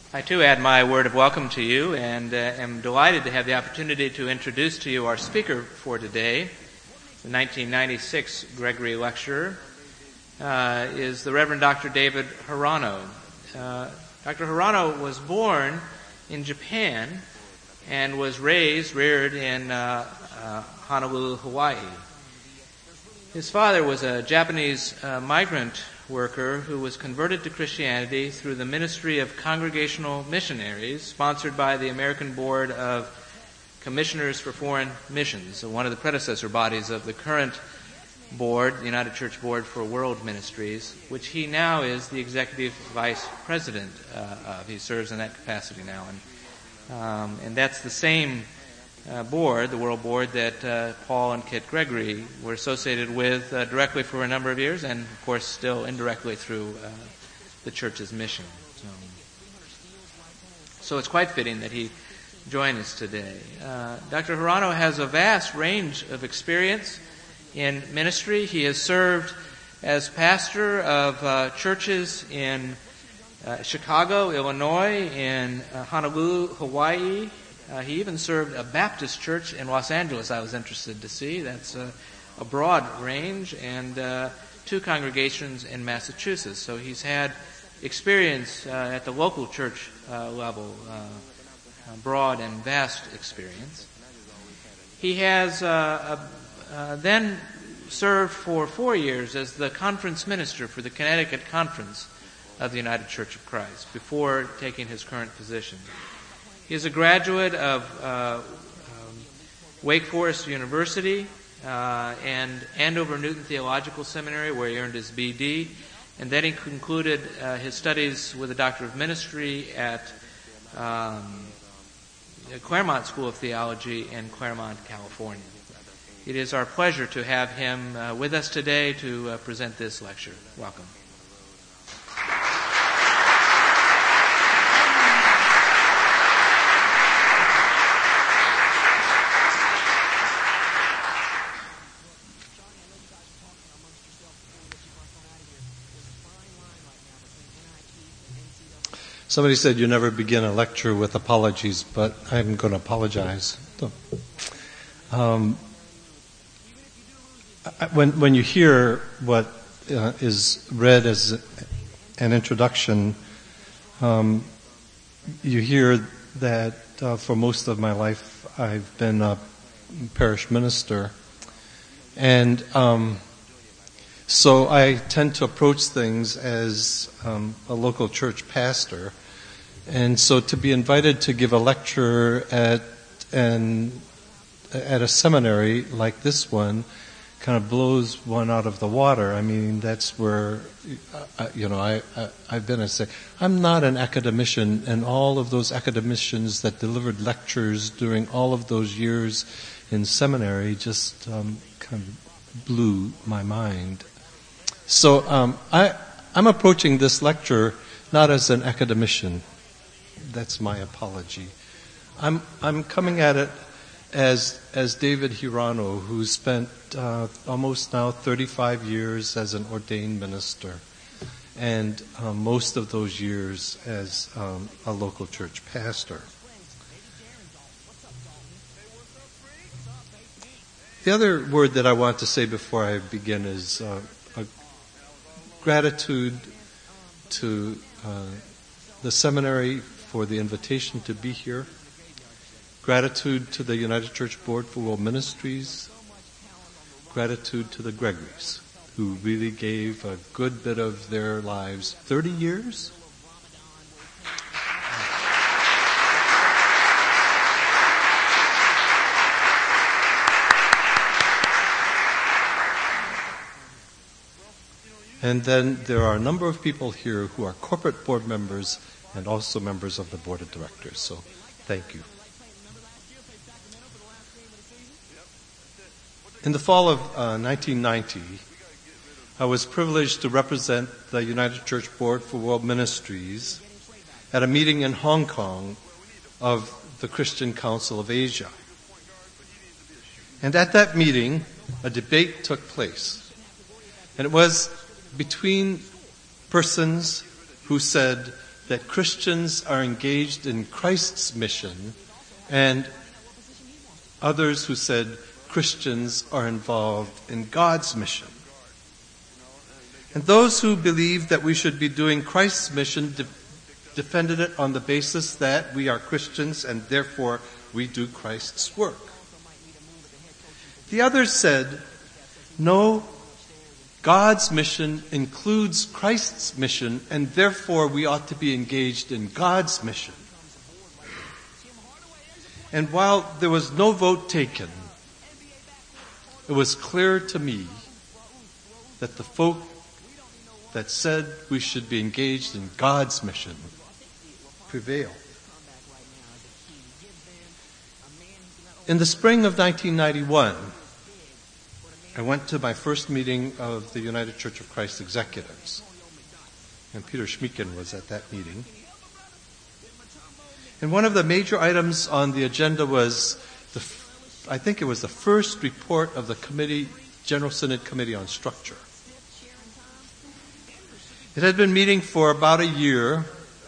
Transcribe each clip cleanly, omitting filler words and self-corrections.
I too add my word of welcome to you and am delighted to have the opportunity to introduce to you our speaker for today. The 1996 Gregory Lecturer is the Reverend Dr. David Hirano. Dr. Hirano was born in Japan and was reared in Honolulu, Hawaii. His father was a Japanese migrant worker who was converted to Christianity through the Ministry of Congregational Missionaries, sponsored by the American Board of Commissioners for Foreign Missions, one of the predecessor bodies of the current board, the United Church Board for World Ministries, which he now is the executive vice president of. He serves in that capacity now. And that's the same board, the World Board, that Paul and Kit Gregory were associated with directly for a number of years, and of course still indirectly through the church's mission. So it's quite fitting that he join us today. Dr. Hirano has a vast range of experience in ministry. He has served as pastor of churches in Chicago, Illinois, in Honolulu, Hawaii. He even served a Baptist church in Los Angeles, I was interested to see. That's a broad range, and 2 congregations in Massachusetts. So he's had experience at the local church level, broad and vast experience. He has then served for 4 years as the conference minister for the Connecticut Conference of the United Church of Christ before taking his current position. He is a graduate of Wake Forest University and Andover Newton Theological Seminary, where he earned his B.D., and then he concluded his studies with a Doctor of Ministry at Claremont School of Theology in Claremont, California. It is our pleasure to have him with us today to present this lecture. Welcome. Somebody said you never begin a lecture with apologies, but I'm going to apologize. When you hear what is read as an introduction, you hear that for most of my life I've been a parish minister, and so I tend to approach things as a local church pastor. And so to be invited to give a lecture at a seminary like this one kind of blows one out of the water. I mean, that's where, I've been and say, I'm not an academician, and all of those academicians that delivered lectures during all of those years in seminary just kind of blew my mind. So I'm approaching this lecture not as an academician. That's my apology. I'm coming at it as David Hirano, who spent almost now 35 years as an ordained minister, and most of those years as a local church pastor. The other word that I want to say before I begin is a gratitude to the seminary for the invitation to be here. Gratitude to the United Church Board for World Ministries. Gratitude to the Gregorys, who really gave a good bit of their lives. 30 years? And then there are a number of people here who are corporate board members and also members of the board of directors. So, thank you. In the fall of 1990, I was privileged to represent the United Church Board for World Ministries at a meeting in Hong Kong of the Christian Council of Asia. And at that meeting, a debate took place. And it was between persons who said that Christians are engaged in Christ's mission, and others who said Christians are involved in God's mission. And those who believed that we should be doing Christ's mission defended it on the basis that we are Christians and therefore we do Christ's work. The others said, no, God's mission includes Christ's mission, and therefore we ought to be engaged in God's mission. And while there was no vote taken, it was clear to me that the folk that said we should be engaged in God's mission prevailed. In the spring of 1991, I went to my first meeting of the United Church of Christ Executives, and Peter Schmieken was at that meeting. And one of the major items on the agenda was, I think it was the first report of the General Synod Committee on Structure. It had been meeting for about a year,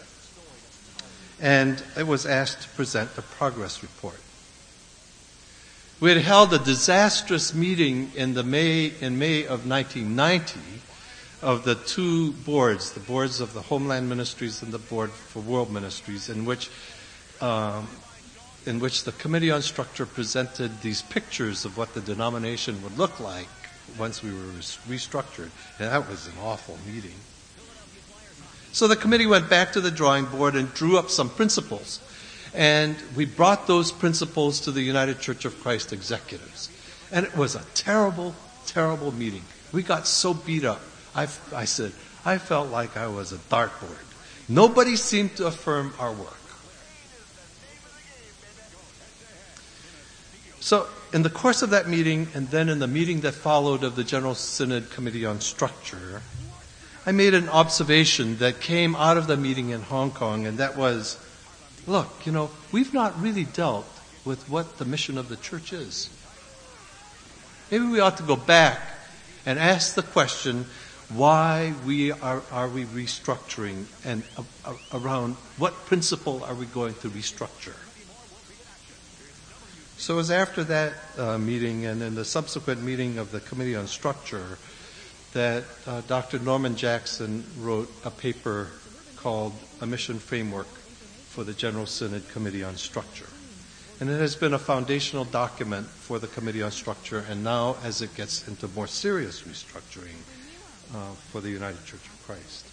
and it was asked to present a progress report. We had held a disastrous meeting in May of 1990 of the two boards, the boards of the Homeland Ministries and the Board for World Ministries, in which the Committee on Structure presented these pictures of what the denomination would look like once we were restructured. And that was an awful meeting. So the committee went back to the drawing board and drew up some principles. And we brought those principles to the United Church of Christ executives. And it was a terrible, terrible meeting. We got so beat up. I said, I felt like I was a dartboard. Nobody seemed to affirm our work. So in the course of that meeting, and then in the meeting that followed of the General Synod Committee on Structure, I made an observation that came out of the meeting in Hong Kong, and that was, look, we've not really dealt with what the mission of the church is. Maybe we ought to go back and ask the question, why are we restructuring, and around what principle are we going to restructure? So it was after that meeting and in the subsequent meeting of the Committee on Structure that Dr. Norman Jackson wrote a paper called A Mission Framework for the General Synod Committee on Structure. And it has been a foundational document for the Committee on Structure, and now as it gets into more serious restructuring for the United Church of Christ.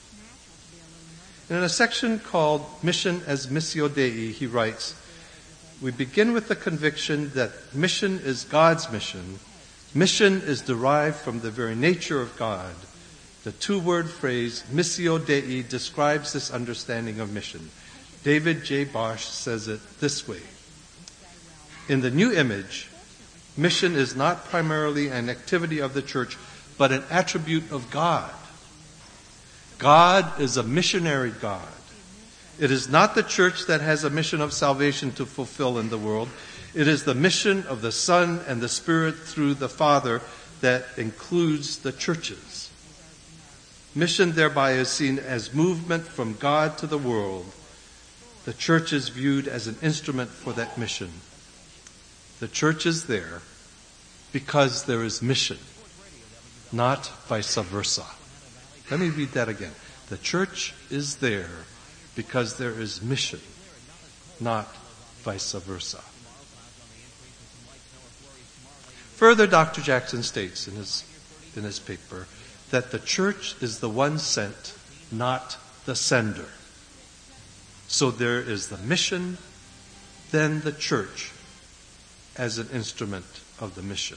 And in a section called Mission as Missio Dei, he writes, we begin with the conviction that mission is God's mission. Mission is derived from the very nature of God. The two-word phrase, Missio Dei, describes this understanding of mission. David J. Bosch says it this way. In the new image, mission is not primarily an activity of the church, but an attribute of God. God is a missionary God. It is not the church that has a mission of salvation to fulfill in the world. It is the mission of the Son and the Spirit through the Father that includes the churches. Mission thereby is seen as movement from God to the world. The church is viewed as an instrument for that mission. The church is there because there is mission, not vice versa. Let me read that again. The church is there because there is mission, not vice versa. Further, Dr. Jackson states in his paper that the church is the one sent, not the sender. So there is the mission, then the church as an instrument of the mission.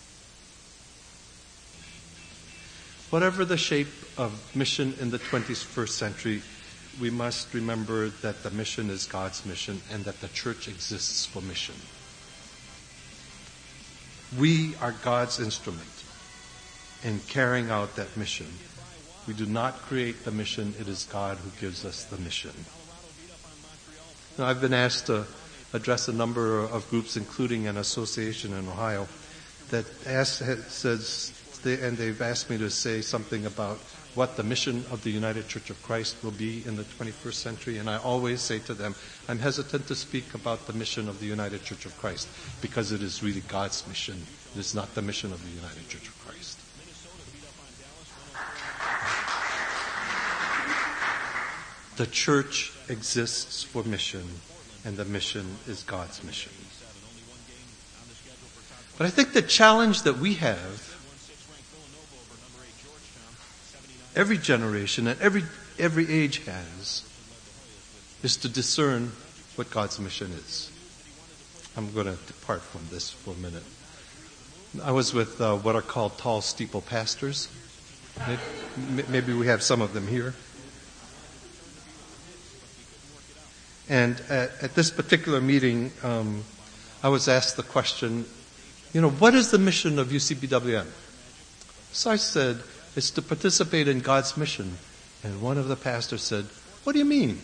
Whatever the shape of mission in the 21st century, we must remember that the mission is God's mission and that the church exists for mission. We are God's instrument in carrying out that mission. We do not create the mission. It is God who gives us the mission. Now, I've been asked to address a number of groups, including an association in Ohio, that says, and they've asked me to say something about what the mission of the United Church of Christ will be in the 21st century, and I always say to them, I'm hesitant to speak about the mission of the United Church of Christ because it is really God's mission. It is not the mission of the United Church of Christ. The church exists for mission, and the mission is God's mission. But I think the challenge that we have, every generation and every age has, is to discern what God's mission is. I'm going to depart from this for a minute. I was with what are called tall steeple pastors. Maybe we have some of them here. And at this particular meeting, I was asked the question, what is the mission of UCBWM? So I said, it's to participate in God's mission. And one of the pastors said, what do you mean?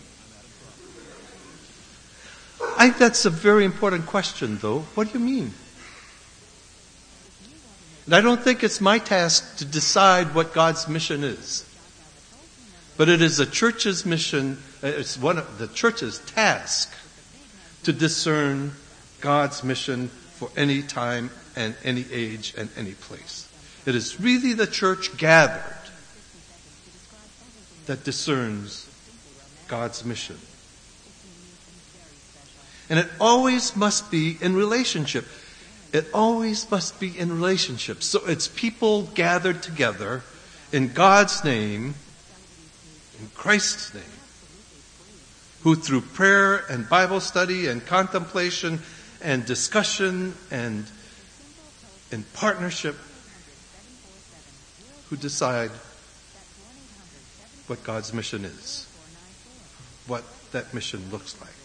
I think that's a very important question, though. What do you mean? And I don't think it's my task to decide what God's mission is. But it is the church's mission, it's one of the church's task to discern God's mission for any time and any age and any place. It is really the church gathered that discerns God's mission. And it always must be in relationship. It always must be in relationship. So it's people gathered together in God's name, in Christ's name, who through prayer and Bible study and contemplation and discussion and in partnership, who decide what God's mission is, what that mission looks like.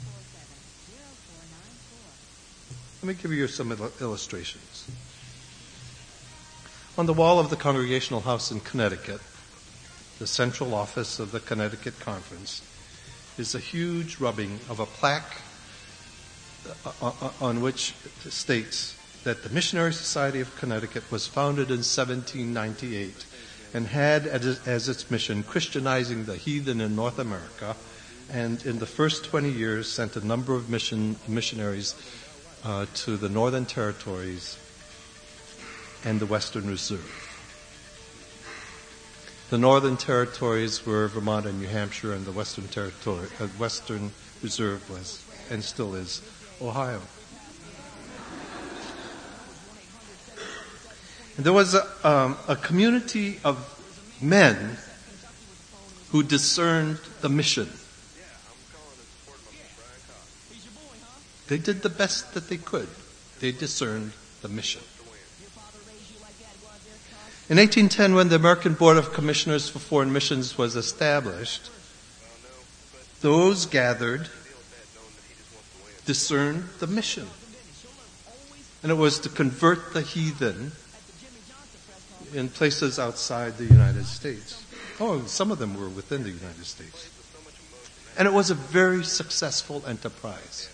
Let me give you some illustrations. On the wall of the Congregational House in Connecticut, the central office of the Connecticut Conference, is a huge rubbing of a plaque on which states that the Missionary Society of Connecticut was founded in 1798 and had as its mission Christianizing the heathen in North America, and in the first 20 years sent a number of missionaries to the Northern Territories and the Western Reserve. The Northern Territories were Vermont and New Hampshire, and the Western Reserve was, and still is, Ohio. And there was a community of men who discerned the mission. They did the best that they could. They discerned the mission. In 1810, when the American Board of Commissioners for Foreign Missions was established, those gathered discerned the mission. And it was to convert the heathen in places outside the United States. Oh, some of them were within the United States. And it was a very successful enterprise.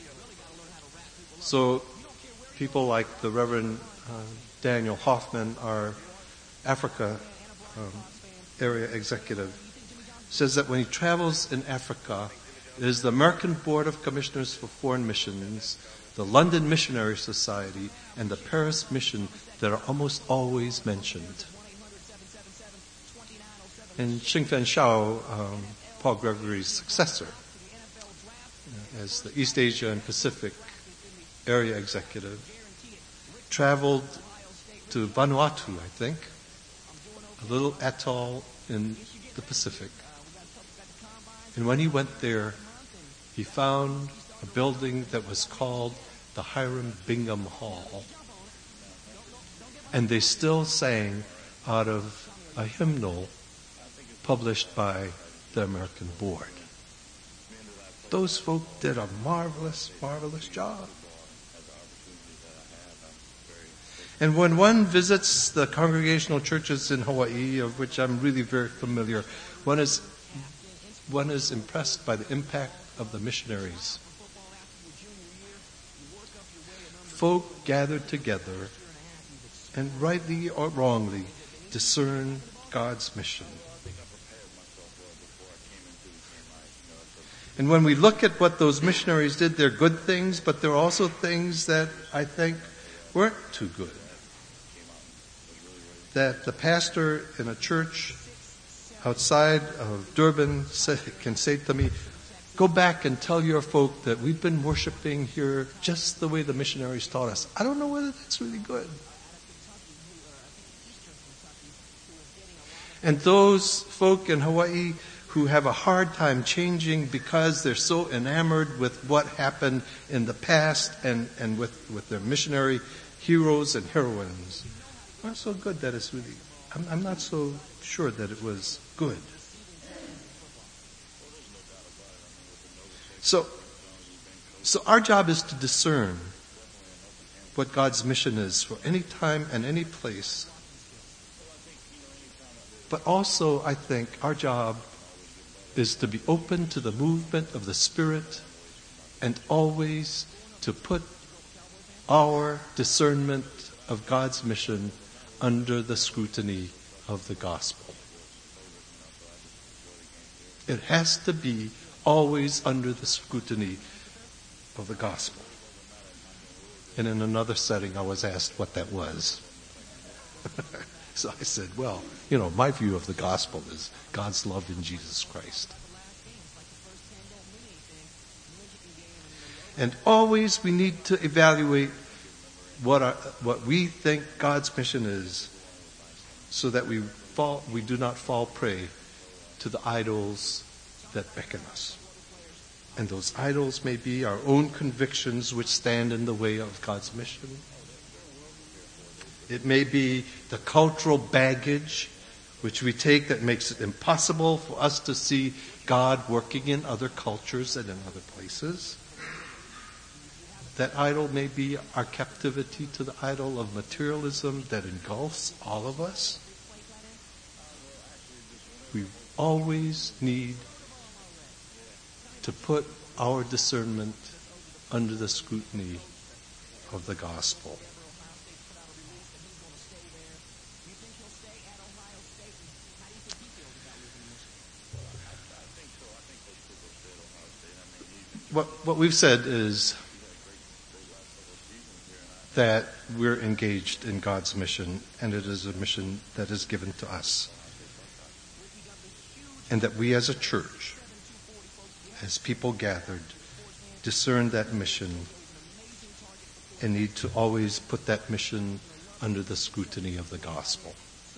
So people like the Reverend Daniel Hoffman, our Africa area executive, says that when he travels in Africa, it is the American Board of Commissioners for Foreign Missions, the London Missionary Society, and the Paris Mission that are almost always mentioned. And Xingfen Shao, Paul Gregory's successor, as the East Asia and Pacific area executive, traveled to Vanuatu, I think, a little atoll in the Pacific. And when he went there, he found a building that was called the Hiram Bingham Hall. And they still sang out of a hymnal published by the American Board. Those folk did a marvelous, marvelous job. And when one visits the congregational churches in Hawaii, of which I'm really very familiar, one is impressed by the impact of the missionaries. Folk gathered together and rightly or wrongly discern God's mission. And when we look at what those missionaries did, they're good things, but they're also things that I think weren't too good. That the pastor in a church outside of Durban can say to me, go back and tell your folk that we've been worshiping here just the way the missionaries taught us. I don't know whether that's really good. And those folk in Hawaii who have a hard time changing because they're so enamored with what happened in the past and with their missionary heroes and heroines, not so good that it's really, I'm not so sure that it was good. So our job is to discern what God's mission is for any time and any place. But also, I think, our job is to be open to the movement of the Spirit and always to put our discernment of God's mission under the scrutiny of the gospel. It has to be always under the scrutiny of the gospel. And in another setting, I was asked what that was. So I said, well, my view of the gospel is God's love in Jesus Christ. And always we need to evaluate what we think God's mission is, so that we do not fall prey to the idols that beckon us. And those idols may be our own convictions which stand in the way of God's mission. It may be the cultural baggage which we take that makes it impossible for us to see God working in other cultures and in other places. That idol may be our captivity to the idol of materialism that engulfs all of us. We always need to put our discernment under the scrutiny of the gospel. What we've said is that we're engaged in God's mission, and it is a mission that is given to us. And that we as a church, as people gathered, discern that mission and need to always put that mission under the scrutiny of the gospel.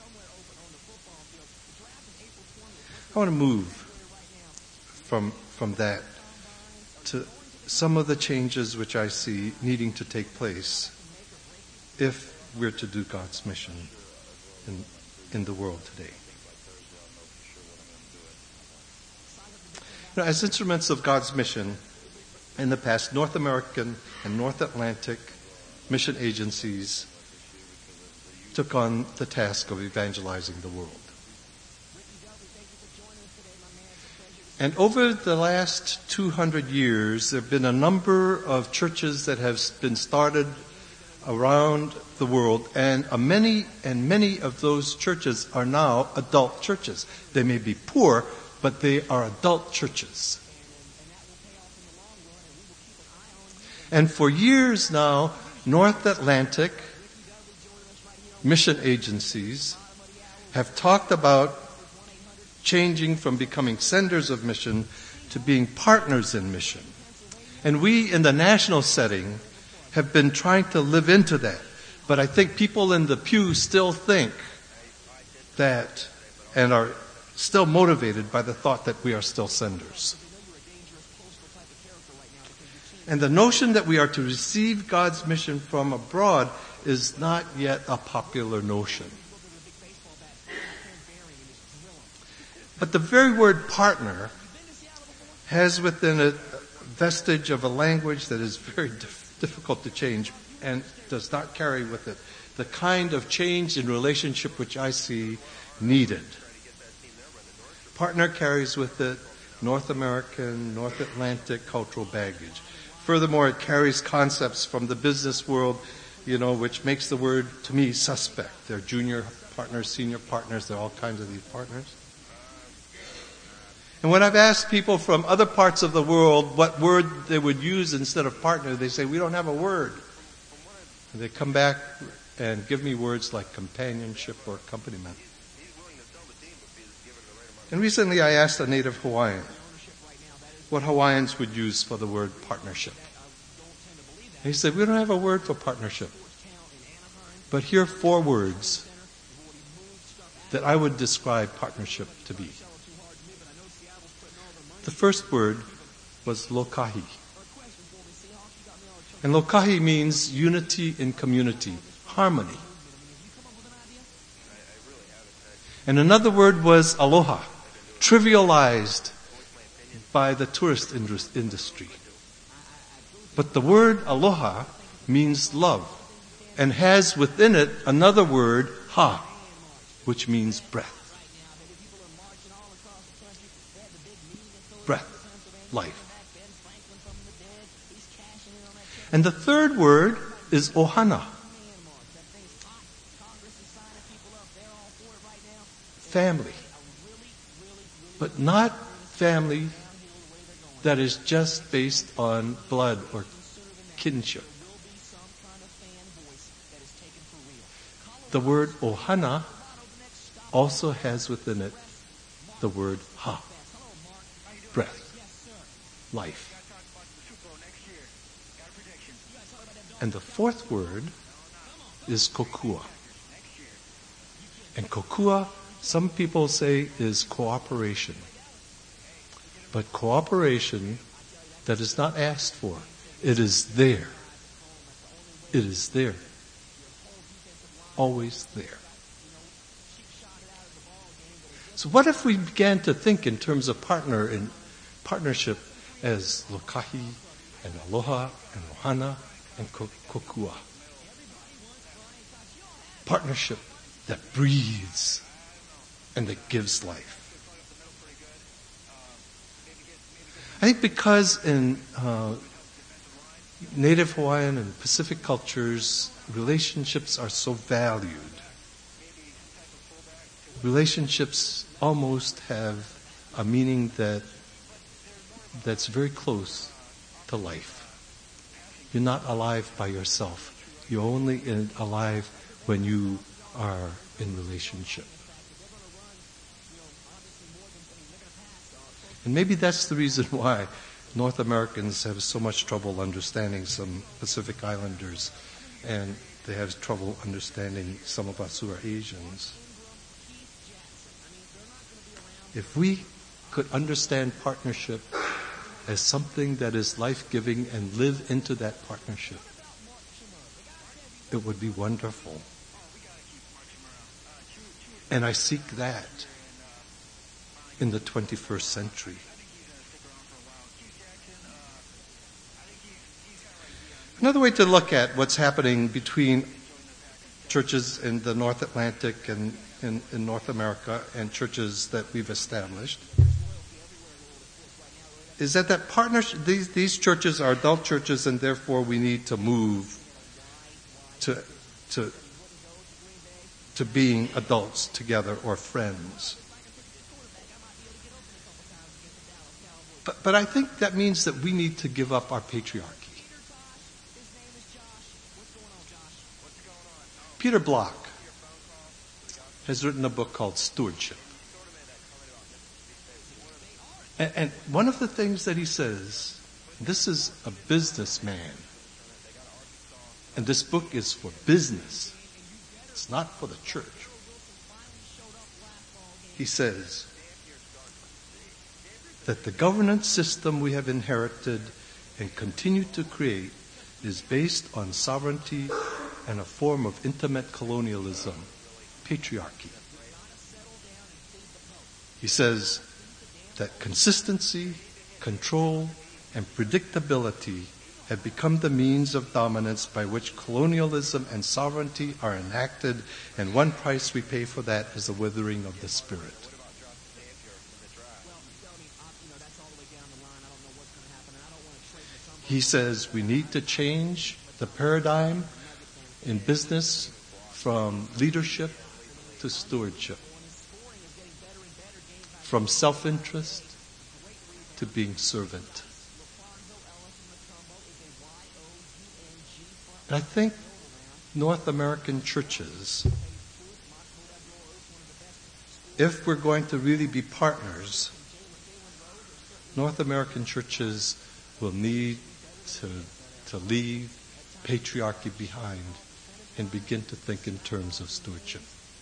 I want to move from that to some of the changes which I see needing to take place if we're to do God's mission in the world today. As instruments of God's mission, in the past, North American and North Atlantic mission agencies took on the task of evangelizing the world. And over the last 200 years, there have been a number of churches that have been started around the world, and many of those churches are now adult churches. They may be poor, but they are adult churches. And for years now, North Atlantic mission agencies have talked about changing from becoming senders of mission to being partners in mission. And we, in the national setting, have been trying to live into that. But I think people in the pew still think that, and are still motivated by the thought that we are still senders. And the notion that we are to receive God's mission from abroad is not yet a popular notion. But the very word partner has within it a vestige of a language that is very difficult to change and does not carry with it the kind of change in relationship which I see needed. Partner carries with it North American, North Atlantic cultural baggage. Furthermore, it carries concepts from the business world, which makes the word, to me, suspect. They're junior partners, senior partners, there are all kinds of these partners. And when I've asked people from other parts of the world what word they would use instead of partner, they say, we don't have a word. And they come back and give me words like companionship or accompaniment. And recently I asked a native Hawaiian what Hawaiians would use for the word partnership. And he said, we don't have a word for partnership. But here are 4 words that I would describe partnership to be. The first word was lokahi. And lokahi means unity in community, harmony. And another word was aloha, trivialized by the tourist industry. But the word aloha means love and has within it another word, ha, which means breath. Breath, life. And the third word is ohana. Family. But not family that is just based on blood or kinship. The word ohana also has within it the word ha, breath, life. And the fourth word is kokua. And kokua, some people say, is cooperation. But cooperation that is not asked for. It is there. It is there. Always there. So what if we began to think in terms of partnership as lokahi and aloha and ohana and kokua? Partnership that breathes and that gives life. I think because in Native Hawaiian and Pacific cultures, relationships are so valued. Relationships almost have a meaning that's very close to life. You're not alive by yourself. You're only alive when you are in relationship. And maybe that's the reason why North Americans have so much trouble understanding some Pacific Islanders, and they have trouble understanding some of us who are Asians. If we could understand partnership as something that is life-giving and live into that partnership, it would be wonderful. And I seek that in the 21st century. Another way to look at what's happening between churches in the North Atlantic and in North America and churches that we've established is that partnership, these churches are adult churches, and therefore we need to move to being adults together or friends. But I think that means that we need to give up our patriarchy. Peter Block has written a book called Stewardship. And one of the things that he says, this is a businessman. And this book is for business. It's not for the church. He says that the governance system we have inherited and continue to create is based on sovereignty and a form of intimate colonialism, patriarchy. He says that consistency, control, and predictability have become the means of dominance by which colonialism and sovereignty are enacted, and one price we pay for that is the withering of the spirit. He says we need to change the paradigm in business from leadership to stewardship. From self-interest to being servant. And I think North American churches, if we're going to really be partners, North American churches will need to leave patriarchy behind and begin to think in terms of stewardship.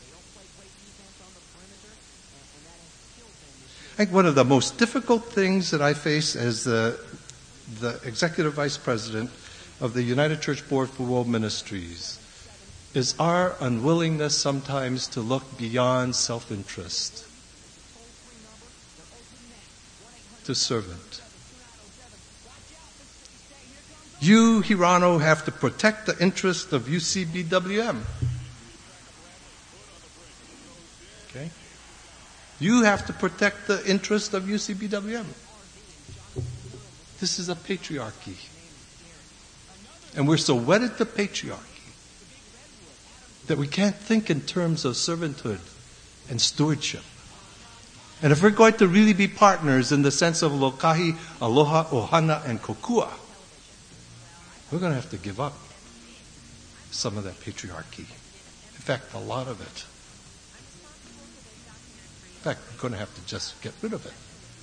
I think one of the most difficult things that I face as the Executive Vice President of the United Church Board for World Ministries is our unwillingness sometimes to look beyond self-interest to servant. You, Hirano, have to protect the interest of UCBWM. Okay? You have to protect the interest of UCBWM. This is a patriarchy. And we're so wedded to patriarchy that we can't think in terms of servanthood and stewardship. And if we're going to really be partners in the sense of Lokahi, Aloha, Ohana, and Kokua, we're going to have to give up some of that patriarchy. In fact, a lot of it. In fact, we're going to have to just get rid of it.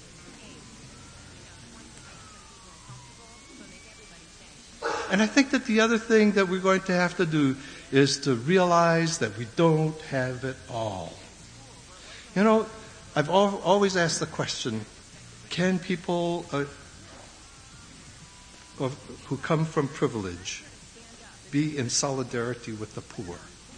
And I think that the other thing that we're going to have to do is to realize that we don't have it all. You know, I've always asked the question, can people who come from privilege be in solidarity with the poor?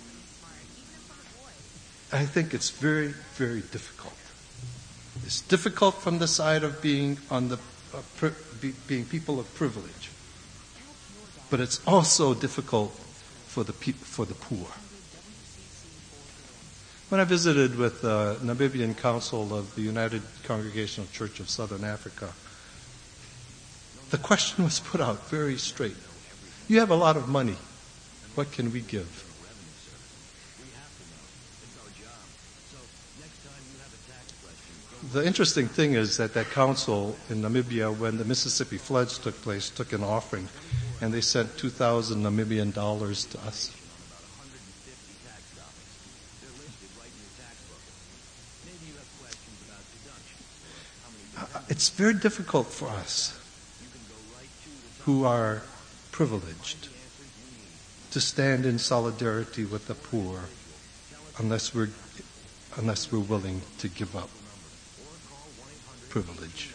I think it's very, very difficult. It's difficult from the side of being on the being people of privilege, but it's also difficult for the poor. When I visited with the Namibian Council of the United Congregational Church of Southern Africa, the question was put out very straight. You have a lot of money. What can we give? The interesting thing is that council in Namibia, when the Mississippi floods took place, took an offering, and they sent 2,000 Namibian dollars to us. It's very difficult for us who are privileged to stand in solidarity with the poor unless we're willing to give up privilege.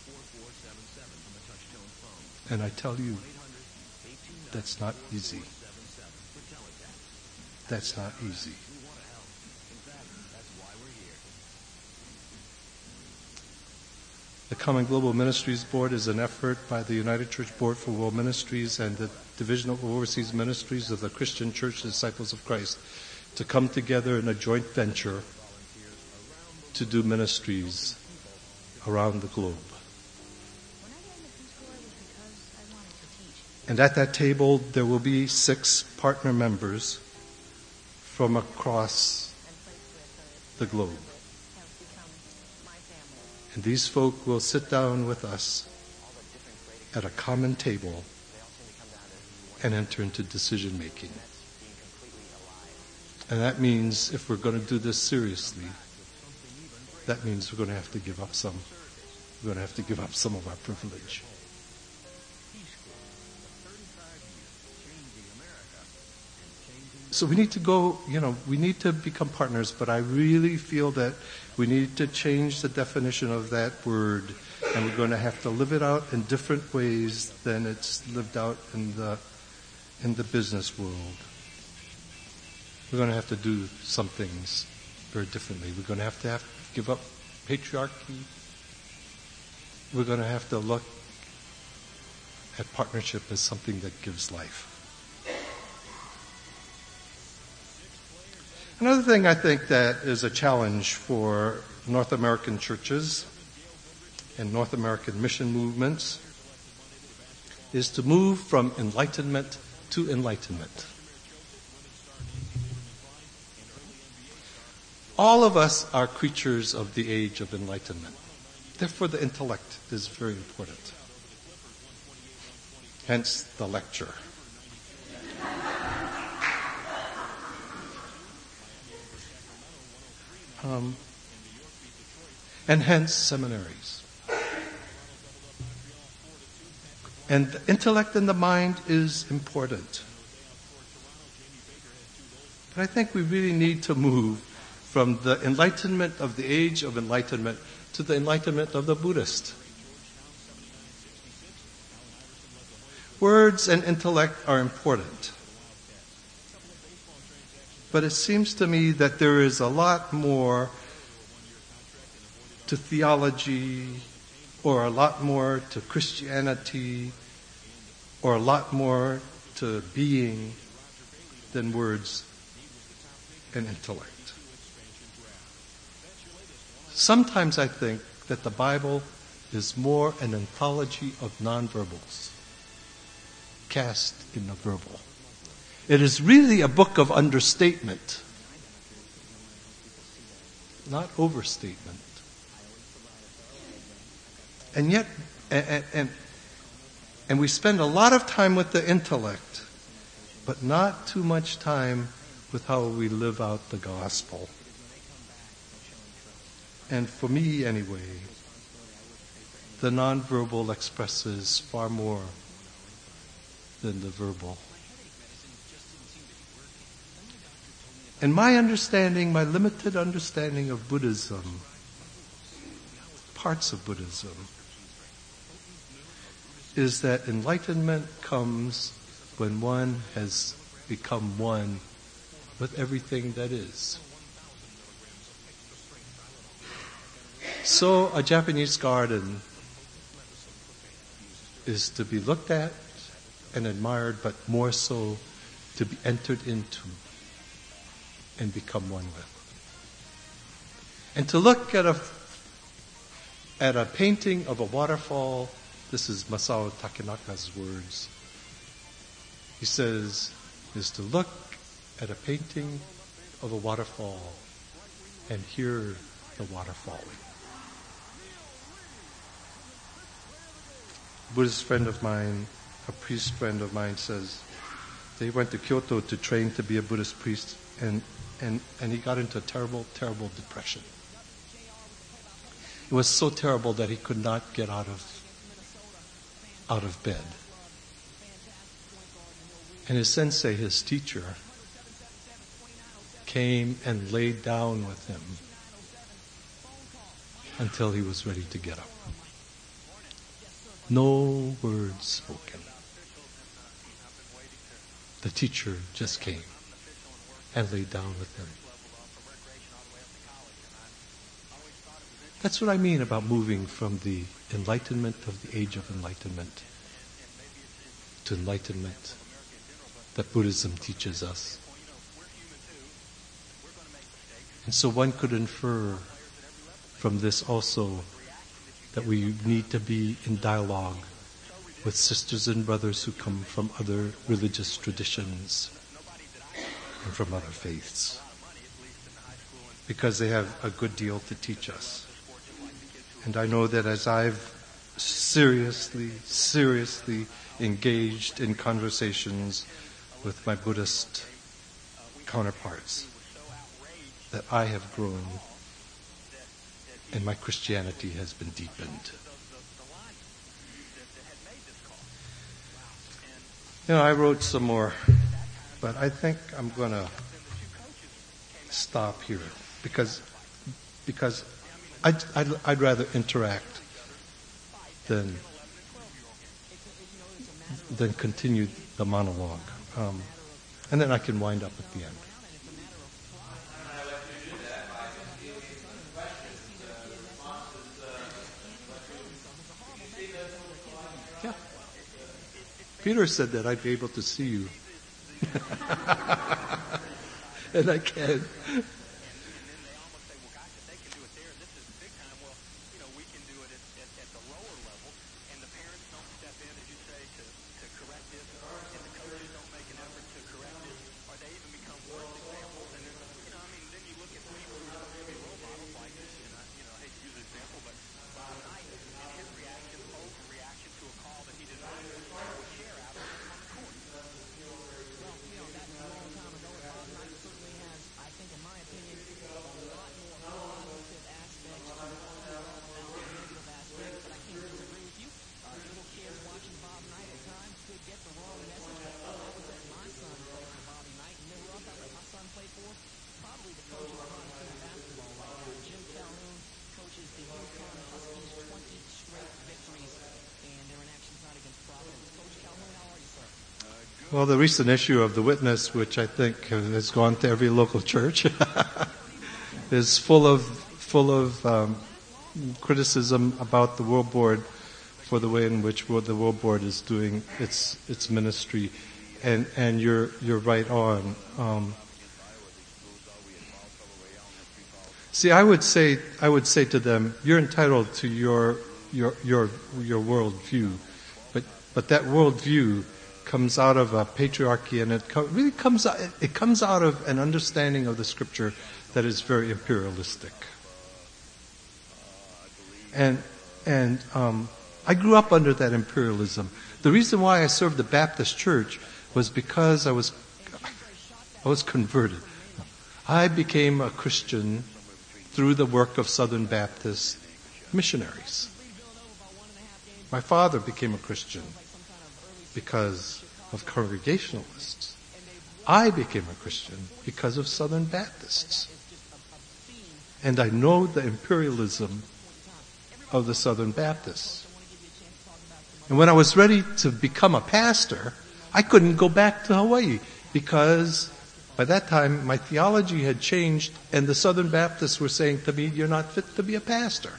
And I tell you, that's not easy. That's not easy. The Common Global Ministries Board is an effort by the United Church Board for World Ministries and the Division of Overseas Ministries of the Christian Church Disciples of Christ to come together in a joint venture to do ministries around the globe. And at that table, there will be 6 partner members from across the globe. And these folk will sit down with us at a common table and enter into decision making. And that means if we're going to do this seriously, that means we're going to have to give up some. We're going to have to give up some of our privilege. So we need to go, we need to become partners, but I really feel that we need to change the definition of that word, and we're going to have to live it out in different ways than it's lived out in the business world. We're going to have to do some things very differently. We're going to have to give up patriarchy. We're going to have to look at partnership as something that gives life. Another thing I think that is a challenge for North American churches and North American mission movements is to move from enlightenment to enlightenment. all of us are creatures of the age of enlightenment. Therefore, the intellect is very important. Hence the lecture. And hence seminaries. And the intellect and the mind is important. But I think we really need to move from the enlightenment of the age of enlightenment to the enlightenment of the Buddhist. Words and intellect are important. But it seems to me that there is a lot more to theology, or a lot more to Christianity, or a lot more to being than words and intellect. Sometimes I think that the Bible is more an anthology of nonverbals cast in the verbal. It is really a book of understatement, not overstatement. And yet, and we spend a lot of time with the intellect, but not too much time with how we live out the gospel. And for me, anyway, the nonverbal expresses far more than the verbal. And my understanding, my limited understanding of Buddhism, parts of Buddhism, is that enlightenment comes when one has become one with everything that is. So a Japanese garden is to be looked at and admired, but more so to be entered into and become one with. And to look at a painting of a waterfall, this is Masao Takenaka's words. He says, is to look at a painting of a waterfall and hear the water falling. A Buddhist friend of mine, a priest friend of mine, says that he went to Kyoto to train to be a Buddhist priest, and he got into a terrible, terrible depression. It was so terrible that he could not get out of bed. And his sensei, his teacher, came and laid down with him until he was ready to get up. No words spoken. The teacher just came and laid down with him. That's what I mean about moving from the enlightenment of the age of enlightenment to enlightenment that Buddhism teaches us. And so one could infer from this also that we need to be in dialogue with sisters and brothers who come from other religious traditions and from other faiths, because they have a good deal to teach us. And I know that as I've seriously engaged in conversations with my Buddhist counterparts, that I have grown and my Christianity has been deepened. You know, I wrote some more, but I think I'm going to stop here because I'd rather interact than continue the monologue. And then I can wind up at the end. Yeah. Peter said that I'd be able to see you. And I can. Well, the recent issue of The Witness, which I think has gone to every local church, is full of criticism about the World Board for the way in which the World Board is doing its ministry, and you're right on. See, I would say to them, you're entitled to your world view, but that world view comes out of a patriarchy, and it comes out of an understanding of the Scripture that is very imperialistic. And I grew up under that imperialism. The reason why I served the Baptist church was because I was converted. I became a Christian through the work of Southern Baptist missionaries. My father became a Christian because of Congregationalists. I became a Christian because of Southern Baptists. And I know the imperialism of the Southern Baptists. And when I was ready to become a pastor, I couldn't go back to Hawaii because by that time my theology had changed, and the Southern Baptists were saying to me, "You're not fit to be a pastor."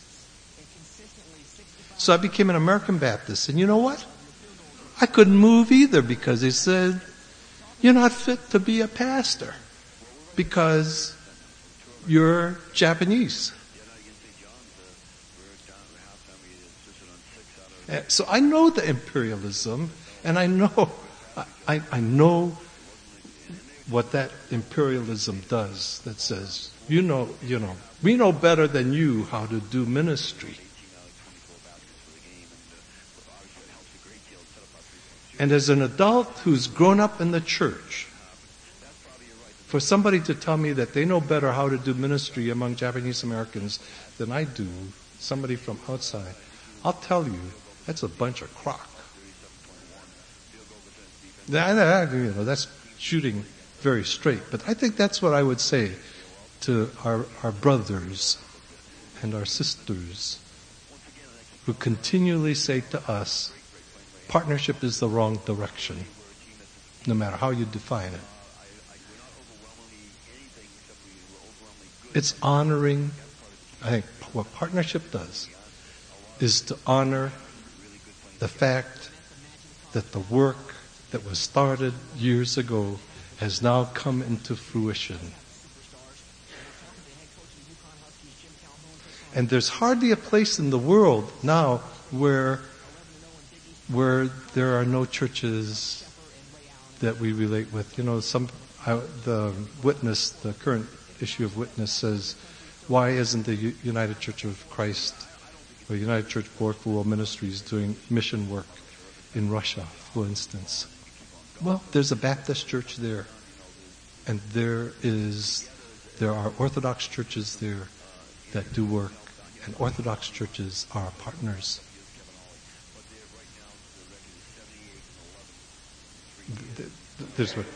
So I became an American Baptist. And you know what? I couldn't move either because they said, "You're not fit to be a pastor because you're Japanese." So I know the imperialism, and I know what that imperialism does. That says, we know better than you how to do ministry. And as an adult who's grown up in the church, for somebody to tell me that they know better how to do ministry among Japanese Americans than I do, somebody from outside, I'll tell you, that's a bunch of crock. That's shooting very straight. But I think that's what I would say to our brothers and our sisters who continually say to us, partnership is the wrong direction, no matter how you define it. It's honoring, I think what partnership does is to honor the fact that the work that was started years ago has now come into fruition. And there's hardly a place in the world now where there are no churches that we relate with. The Witness, the current issue of Witness says, why isn't the United Church of Christ or United Church Board for World Ministries doing mission work in Russia, for instance? Well, there's a Baptist church there, and there are Orthodox churches there that do work, and Orthodox churches are partners. There's what?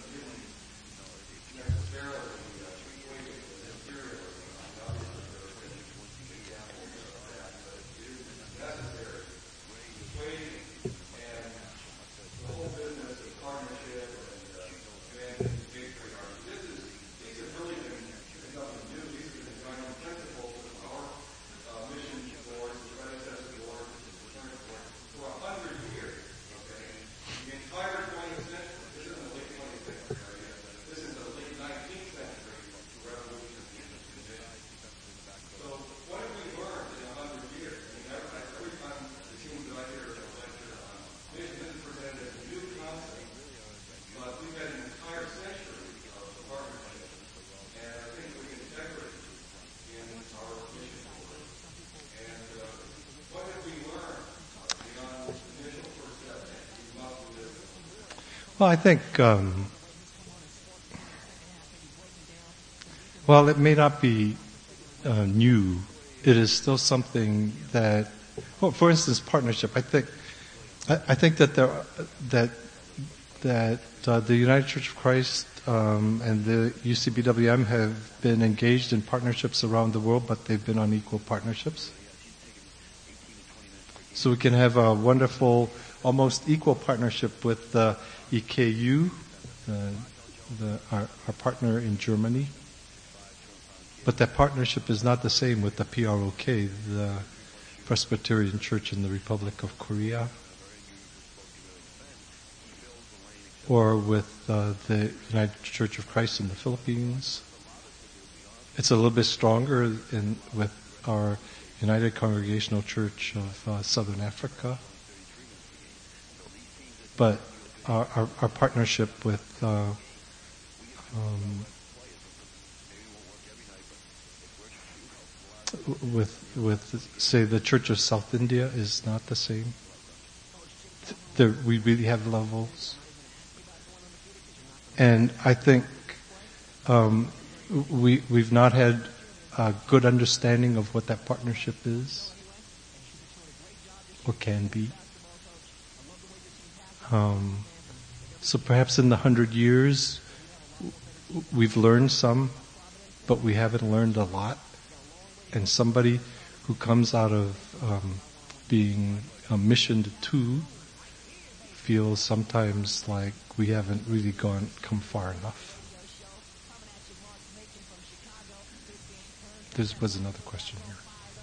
Well, I think, while it may not be new, it is still something that, well, for instance, partnership. I think that the United Church of Christ and the UCBWM have been engaged in partnerships around the world, but they've been unequal partnerships. So we can have a wonderful almost equal partnership with EKU, our partner in Germany. But that partnership is not the same with the PROK, the Presbyterian Church in the Republic of Korea, or with the United Church of Christ in the Philippines. It's a little bit stronger with our United Congregational Church of Southern Africa. But our partnership with say the Church of South India is not the same. We really have levels. And I think we've not had a good understanding of what that partnership is or can be. So perhaps in the 100 years we've learned some, but we haven't learned a lot. And somebody who comes out of being missioned to feels sometimes like we haven't really come far enough. There was another question here.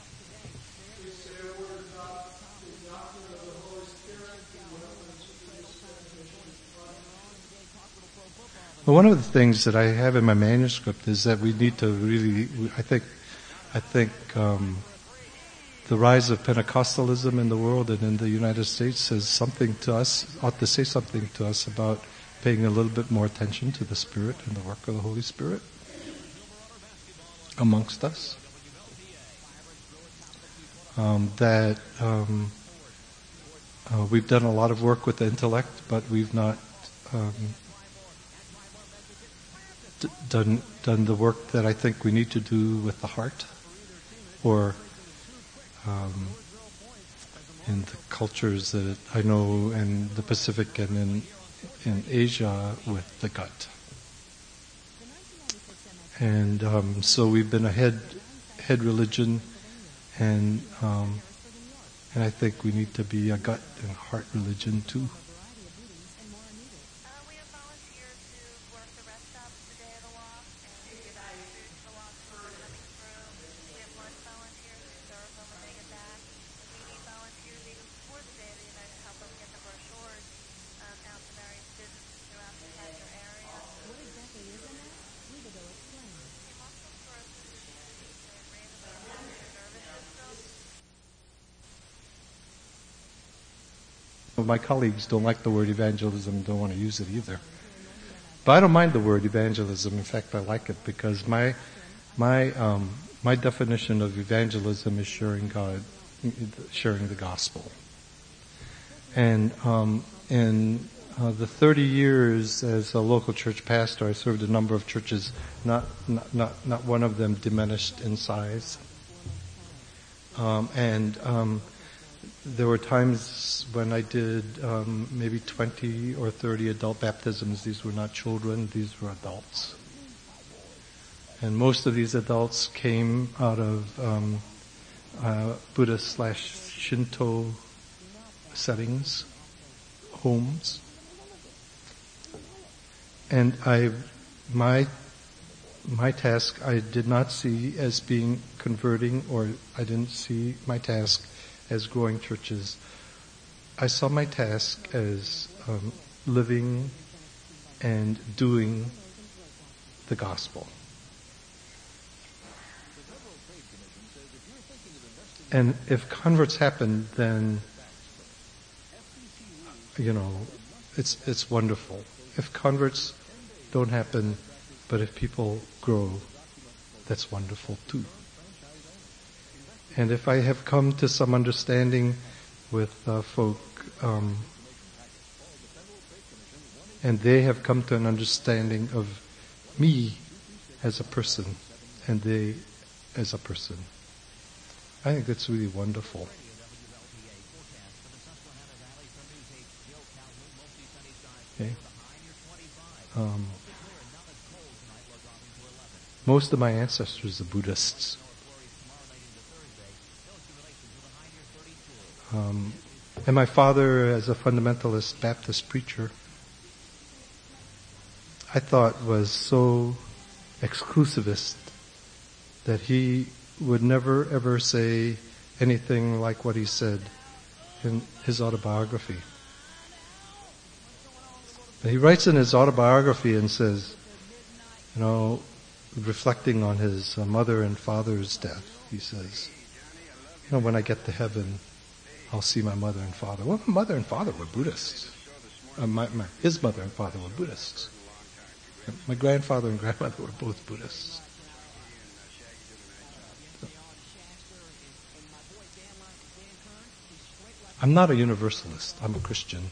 Well, one of the things that I have in my manuscript is that we need to really, I think the rise of Pentecostalism in the world and in the United States says something to us, ought to say something to us about paying a little bit more attention to the Spirit and the work of the Holy Spirit amongst us. We've done a lot of work with the intellect, but we've not done the work that I think we need to do with the heart, or in the cultures that I know in the Pacific and in Asia with the gut. And so we've been a head religion, and I think we need to be a gut and heart religion too. We have volunteers who work the rest stops the day of the walk and give out food to the walkers who are coming through. We have lunch volunteers who serve them when they get back. We need volunteers even before the day of the event to help us get the brochures out to various businesses throughout the Hedger area. What exactly is in that? We will go explain. The Muslim sources is the Ravenburg nervous system. My colleagues don't like the word evangelism, don't want to use it either. But I don't mind the word evangelism. In fact, I like it because my definition of evangelism is sharing the gospel. And in the 30 years as a local church pastor, I served a number of churches. Not one of them diminished in size. There were times when I did maybe 20 or 30 adult baptisms. These were not children, these were adults. And most of these adults came out of Buddhist/Shinto settings, homes. And my task I did not see as being converting, or I didn't see my task as growing churches. I saw my task as living and doing the gospel. And if converts happen, then, it's wonderful. If converts don't happen, but if people grow, that's wonderful too. And if I have come to some understanding with folk, and they have come to an understanding of me as a person, and they as a person, I think that's really wonderful. Okay. Most of my ancestors are Buddhists. And my father, as a fundamentalist Baptist preacher, I thought was so exclusivist that he would never ever say anything like what he said in his autobiography. And he writes in his autobiography and says, reflecting on his mother and father's death, he says, when I get to heaven, I'll see my mother and father. Well, my mother and father were Buddhists. His mother and father were Buddhists. My grandfather and grandmother were both Buddhists. I'm not a universalist. I'm a Christian.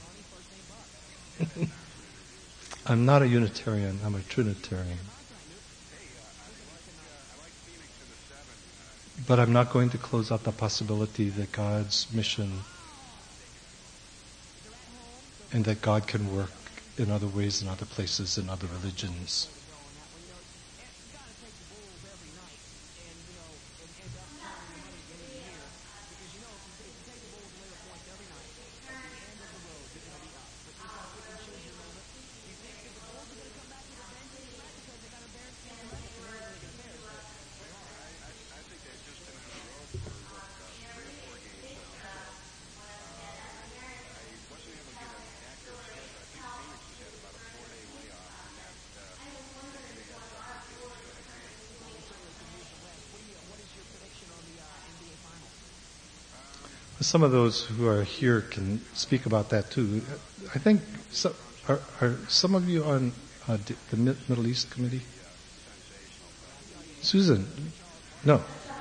I'm not a Unitarian. I'm a Trinitarian. But I'm not going to close out the possibility that God's mission and that God can work in other ways, in other places, in other religions. Some of those who are here can speak about that too. I think, are some of you on the Middle East Committee? Susan? No.